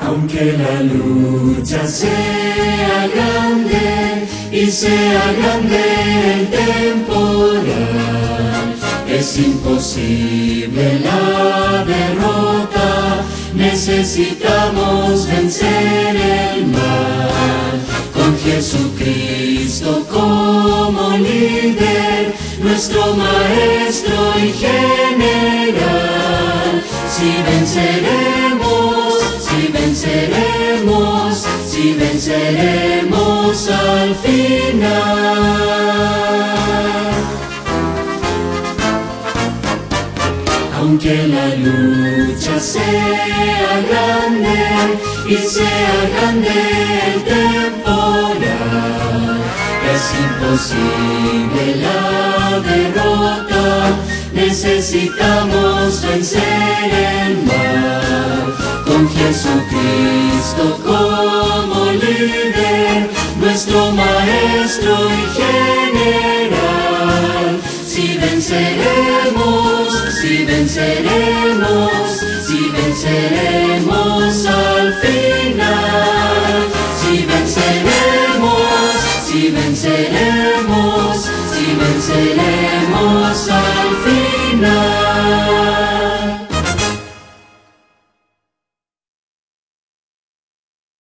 Aunque la lucha sea grande y sea grande el temporal, es imposible la derrota, necesitamos vencer el mal. Con Jesucristo como líder, nuestro maestro y general, si venceremos al final. Aunque la lucha sea grande y sea grande el temporal, es imposible la derrota, necesitamos vencer el mal. Con Jesucristo como líder, nuestro maestro y general, si venceremos al final, si venceremos al